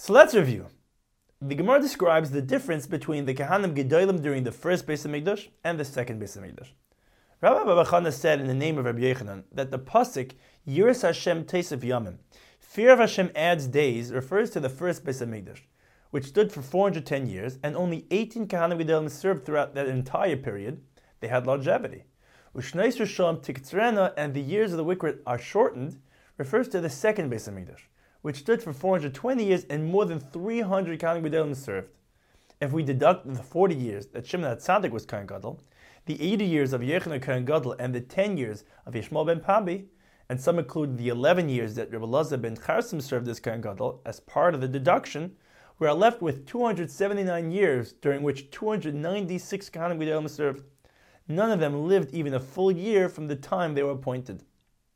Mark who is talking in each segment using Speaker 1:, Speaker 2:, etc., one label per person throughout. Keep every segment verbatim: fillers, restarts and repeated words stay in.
Speaker 1: So let's review. The Gemara describes the difference between the Kahanim Gedolim during the first Beis HaMikdash and the second Beis HaMikdash. Rabbi Baba Chana said in the name of Rabbi Yechanan that the pasuk Yiras Hashem Teisef Yamim, fear of Hashem adds days, refers to the first Beis HaMikdash, which stood for four hundred ten years, and only eighteen Kahanim Gedolim served throughout that entire period. They had longevity. Ushneis Rishon Tiktzrena, and the years of the wicked are shortened, refers to the second Beis HaMikdash, which stood for four hundred twenty years and more than three hundred Kahanim Gedolim served. If we deduct the forty years that Shimon HaTzadik was Kohen Gadol, the eighty years of Yechanan Kohen Gadol, and the ten years of Yishmael ben Pabi, and some include the eleven years that Rebbe Elazar ben Charsim served as Kohen Gadol, as part of the deduction, we are left with two hundred seventy-nine years, during which two hundred ninety-six Kahanim Gedolim served. None of them lived even a full year from the time they were appointed.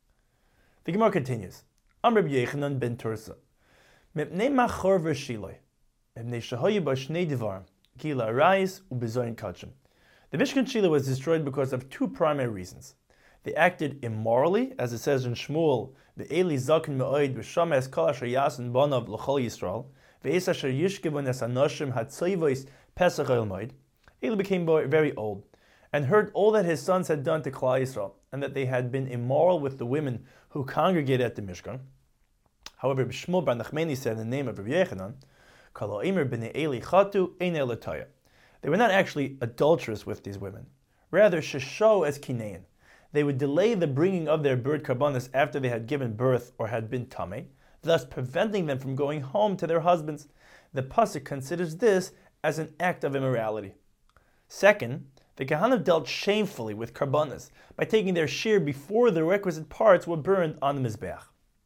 Speaker 1: The Gemara continues. Am Rabbi Yechanan ben Tursa. Mipnei machor v'shiloi. Mipnei shahoyu ba shnei divar. Gila arayis u'bezoyin kachim. The Mishkan Shiloh was destroyed because of two primary reasons. They acted immorally, as it says in Shmuel, Ve'eli zaken me'oid v'shames kol asher yasin bonav l'chol Yisrael, ve'es asher yishkevon es anoshim hatzoivois pesach el moed. Eli became very old, and heard all that his sons had done to Klal Yisrael, and that they had been immoral with the women who congregated at the Mishkan. However, Shmuel bar Nachmani said in the name of Rabbi Yechanan, Kol ha'omer b'nei Eli chatu ein elataya. They were not actually adulterous with these women. Rather, shesho as kinein. They would delay the bringing of their bird karbanos after they had given birth or had been tamei, thus preventing them from going home to their husbands. The pasuk considers this as an act of immorality. Second, the Kahanim dealt shamefully with karbanos by taking their share before the requisite parts were burned on the mizbeach.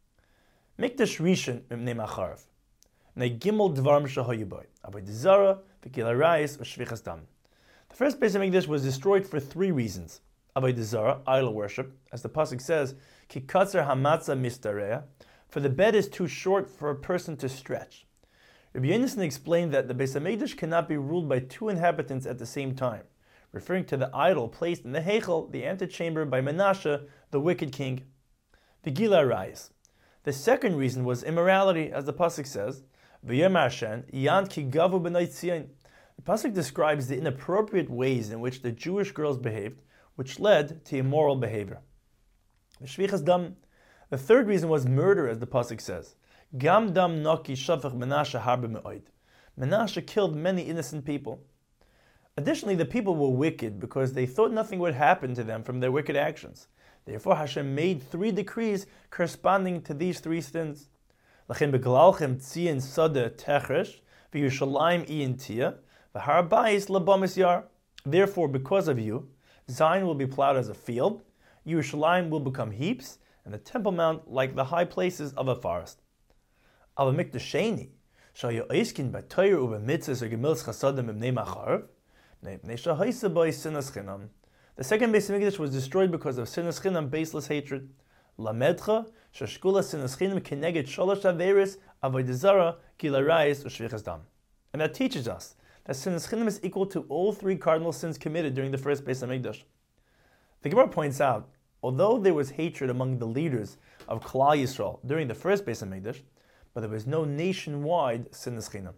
Speaker 1: Mikdash Rishon mimnei macharv. Nei gimel dvarim shahoyu boy. Avodah zara, v'gil harayis, u'shvichas dam. The first Beis HaMikdash was destroyed for three reasons. Avodah zara, idol worship, as the pasuk says, ki katzer hamatzah mistareya, for the bed is too short for a person to stretch. Rabbi Yonasan explained that the Beis HaMikdash cannot be ruled by two inhabitants at the same time, referring to the idol placed in the Heichel, the antechamber, by Menashe, the wicked king. V'gil harayis. The second reason was immorality, as the pasuk says, V'yomar Hashem, Yan ki gavu b'nai Tzion. The pasuk describes the inappropriate ways in which the Jewish girls behaved, which led to immoral behavior. V'shvichas dam. The third reason was murder, as the pasuk says, Gam dam noki shafach Menashe harbe me'oid. Menashe killed many innocent people. Additionally, the people were wicked because they thought nothing would happen to them from their wicked actions. Therefore, Hashem made three decrees corresponding to these three sins. Lachem beglalchem tzion sada techresh, v'Yerushalayim iyin tia, v'har bayis labamis yar. Therefore, because of you, Zion will be plowed as a field, Yerushalayim will become heaps, and the Temple Mount like the high places of a forest. Ava mikdash sheni, shal yo'iskin b'toyer u'b'mitzvahs u'gemilz chasadim b'nei macharv, b'nei shahaisa b'ay sinas chinam. The second Beis HaMikdash was destroyed because of sinas chinam, baseless hatred. Lamedcha, shashkula sinas chinam keneged shalosh averis, avodah zara, gil harayis, u'shvichas dam. And that teaches us that sinas chinam is equal to all three cardinal sins committed during the first Beis HaMikdash. The Gemara points out, although there was hatred among the leaders of Klal Yisrael during the first Beis HaMikdash, but there was no nationwide sinas chinam.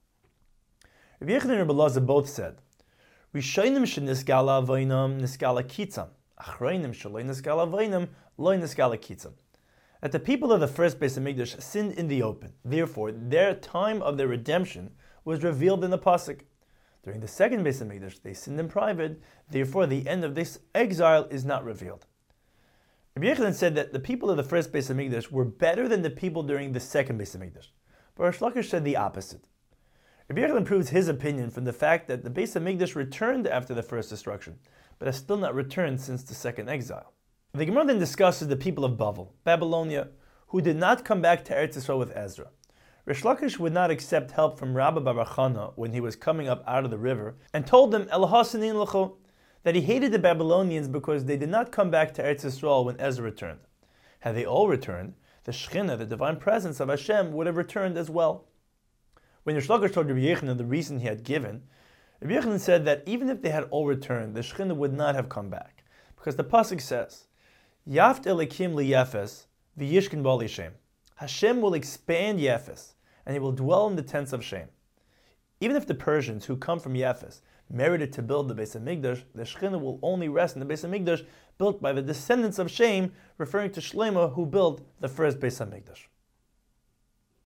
Speaker 1: Rabbi Yechanan and Rebbe Elazar both said, Rishonim sheniskala avoinam niskala kitzam, achroinim shaloi niskala avoinam loi niskala kitzam. That the people of the first Beis HaMikdash sinned in the open. Therefore, their time of their redemption was revealed in the pasuk. During the second Beis HaMikdash, they sinned in private. Therefore, the end of this exile is not revealed. Rabbi Yechanan said that the people of the first Beis HaMikdash were better than the people during the second Beis HaMikdash. But Rish Lakish said the opposite. Rabbi Yechanan proves his opinion from the fact that the Beis HaMikdash returned after the first destruction, but has still not returned since the second exile. The Gemara then discusses the people of Bavel, Babylonia, who did not come back to Eretz Yisrael with Ezra. Rish Lakish would not accept help from Rabbi Bar Chana when he was coming up out of the river, and told them Elahasanin Lecho, that he hated the Babylonians because they did not come back to Eretz Yisrael when Ezra returned. Had they all returned, the Shekhinah, the divine presence of Hashem, would have returned as well. When Rish Lakish told Rabbi Yechanan the reason he had given, Rabbi Yechanan said that even if they had all returned, the Shekhinah would not have come back, because the pasuk says, "Yaft Elikim liyefes v'yishkin b'al Hashem." Hashem will expand Yefes, and he will dwell in the tents of Shem. Even if the Persians who come from Yafis merited to build the Beis HaMikdash, the Shekhinah will only rest in the Beis HaMikdash built by the descendants of Shem, referring to Shlomo who built the first Beis HaMikdash.